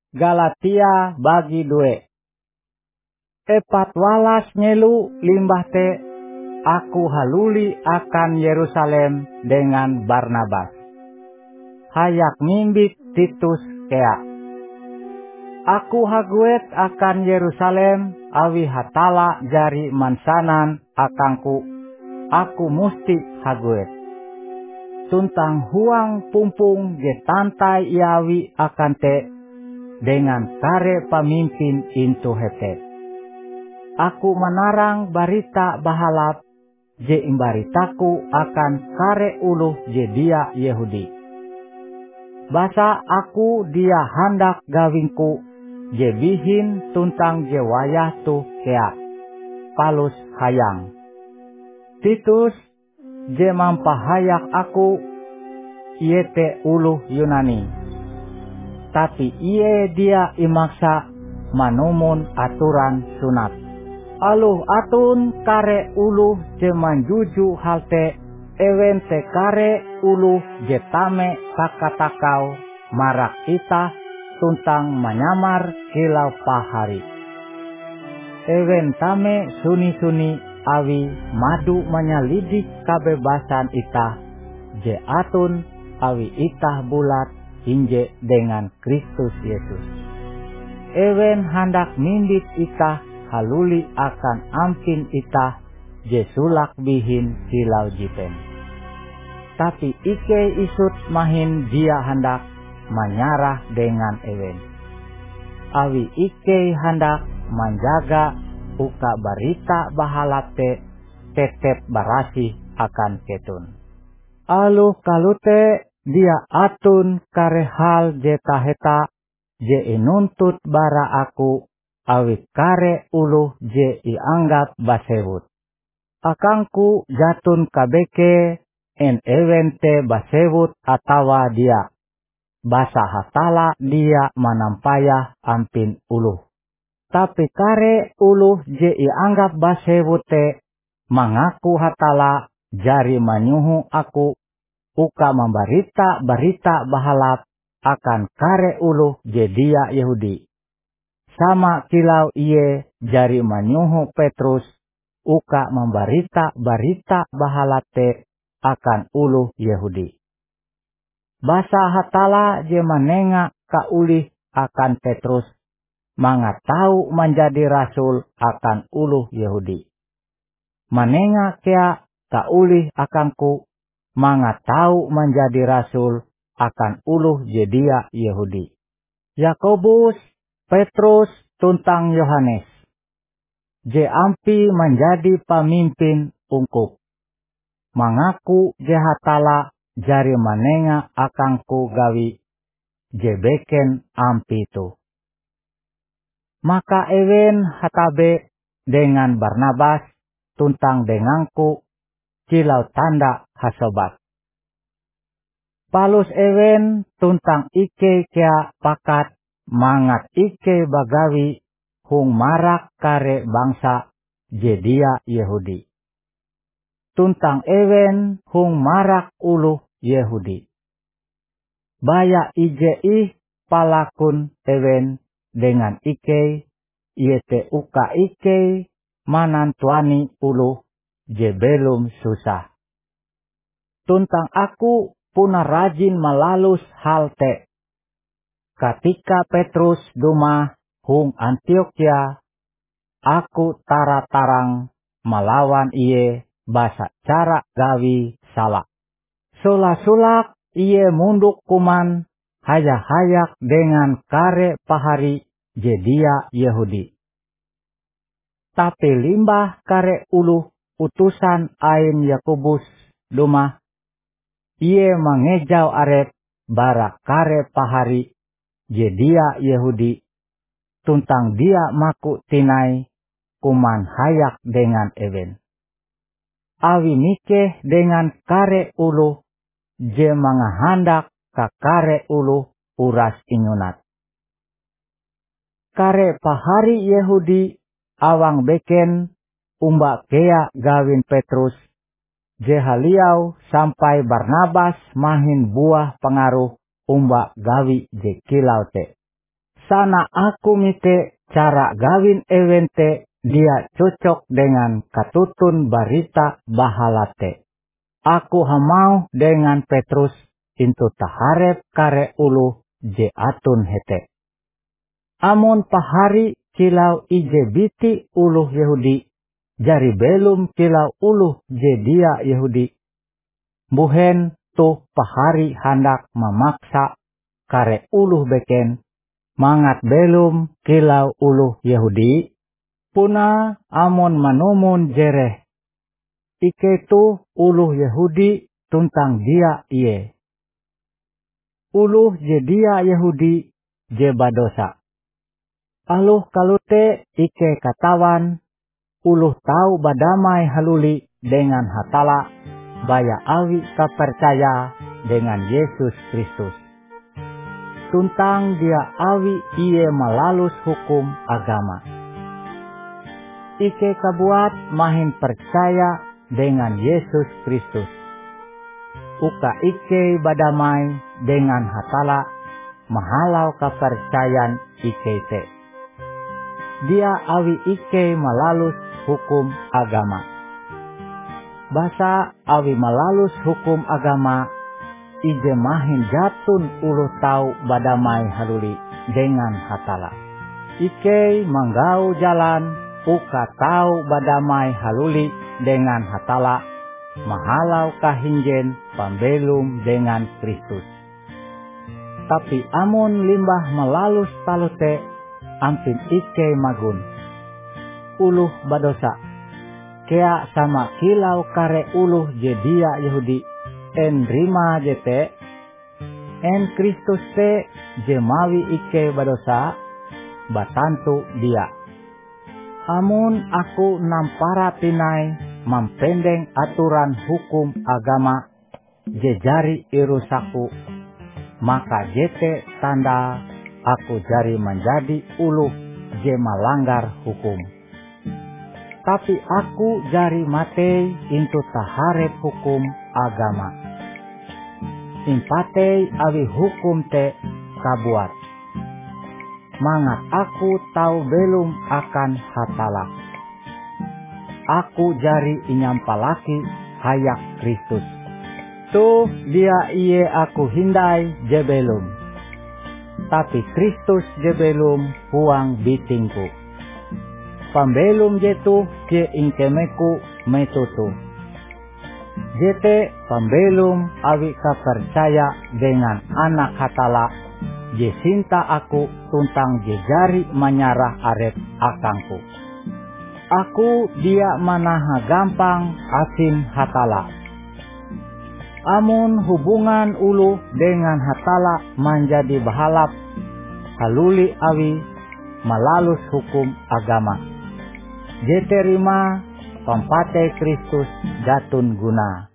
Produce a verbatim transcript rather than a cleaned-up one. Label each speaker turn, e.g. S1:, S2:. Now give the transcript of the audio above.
S1: Galatia bagi due. Epat walas nyelu limbah te aku haluli akan Yerusalem dengan Barnabas. Hayak mimbit Titus kea. Aku haguet akan Yerusalem awi hatala jari mansanan akangku. Aku musti haguet. Tuntang huang pumpung je tantai iawi akan te dengan kare pamimpin intu hete. Aku menarang barita bahalap je imbaritaku akan kare uluh je dia Yehudi. Basa aku dia handak gawingku je bihin tuntang je wayah tu kea. Palus hayang. Titus je mampahayak aku iete uluh Yunani. Tapi iye dia imaksa manumun aturan sunat. Aluh atun kare uluh je manjuju halte ewen te kare uluh je tame takatakau marak itah tuntang menyamar kilau pahari. Ewen tame suni-suni awi madu menyalidik kebebasan itah je atun awi itah bulat inje dengan Kristus Yesus. Ewen hendak mimbit itah haluli akan ampin itah je sulak bihin silau jipen. Tapi ike isut mahin dia hendak menyarah dengan ewen. Awi ike hendak menjaga uka barita bahalap te tetep barasih akan ketun. Aluh kalute dia atun kare hal je taheta je inuntut bara aku awi kare uluh je ianggap basewut. Akangku jatun kabeke en ewen te basewut atawa dia. Basa hatala dia manampayah ampin uluh. Tapi kare uluh je ianggap basewut te mengaku hatala jari manyuhu aku uka membarita barita bahalap akan kare uluh je dia Yahudi. Sama kilau iye jari manyuhu Petrus uka membarita barita bahalap te akan uluh Yahudi. Basa hatala je manenga kaulih akan Petrus manga tau menjadi rasul akan uluh Yahudi. Manenga kea kaulih akanku manga tau menjadi rasul akan uluh je dia Yahudi. Yakobus, Petrus, tuntang Yohanes je ampi menjadi pamimpin ungkup. Mengaku je hatala jari manenga akangku gawi je beken ampi tu. Maka ewen hatabe dengan Barnabas tuntang denganku kilau tanda hasobat. Palus ewen tuntang ike kea pakat mangat ike bagawi hung marak kare bangsa je dia Yehudi. Tuntang ewen hung marak uluh Yehudi. Baya ije ih palakun ewen dengan ike iete uka ike manantuani uluh je belum susah. Tuntang aku puna rajin melalus hal te. Ketika Petrus duma hung Antioquia, aku tara-tarang melawan iye basa cara gawi salah. Sulak-sulak iye munduk kuman hayak-hayak dengan kare pahari je dia Yahudi. Tapi limbah kare uluh utusan ain Yakobus duma, iye mangejau arep bara kare pahari je dia Yahudi, tuntang dia maku tinai kuman hayak dengan ewen. Awi mikeh dengan kare uluh je mangahandak ka kare uluh uras inyunat. Kare pahari Yahudi awang beken umba kea gawin Petrus je haliau sampai Barnabas mahin buah pengaruh umba gawi je kilau te. Sana aku mite cara gawin ewente dia cocok dengan katutun barita bahalate. Aku hamau dengan Petrus intu taharep kare uluh je atun hete. Amun pahari kilau ije biti uluh Yahudi, jari belum kilau uluh je dia Yahudi. Buhen tuh pahari hendak memaksa kare uluh beken, mangat belum kilau uluh Yahudi, puna amun manumun jereh. Ike tu uluh Yahudi tuntang dia iye. Uluh je dia Yahudi je badosa. Aluh kalute ike katawan, uluh tau badamai haluli dengan hatala, baya awi kapercaya dengan Yesus Kristus. Tuntang dia awi iye malalus hukum agama. Ike kabuat mahin percaya dengan Yesus Kristus. Uka ike badamai dengan hatala, mahalau kapercayaan ike te. Dia awi ike malalus hukum agama. Basa awi malalus hukum agama, ije mahin jatun uluh tau badamai haluli dengan hatala. Ike manggau jalan uka tau badamai haluli dengan hatala, mahalau kahinjen pambelum dengan Kristus. Tapi amun limbah malalus talute, ampin ike magun. Uluh badosa. Kea sama kilau kare uluh je dia Yahudi. En rima jete. En Kristus te jemawi ike badosa. Batantu dia. Amun aku nampara tinai mampendeng aturan hukum agama. Jejari irusaku. Maka jete tanda aku jari menjadi uluh je malanggar hukum. Tapi aku jari mate intu taharep hukum agama. Impate awi hukum te kabuat. Mangat aku tahu belum akan hatala. Aku jari inyampalaki hayak Kristus. Tuh dia iye aku hindai je belum. Tapi Kristus je belum huang bitingku. Pambelum jetu je ingkemeku metutu. Jete pambelum awi kapercaya dengan anak hatala. Je sinta aku tuntang je jari menyarah arep akangku. Aku dia manaha gampang asin hatala. Amun hubungan ulu dengan hatala menjadi bahalap, haluli awi malalus hukum agama. Jeterima pampate Kristus jatun guna.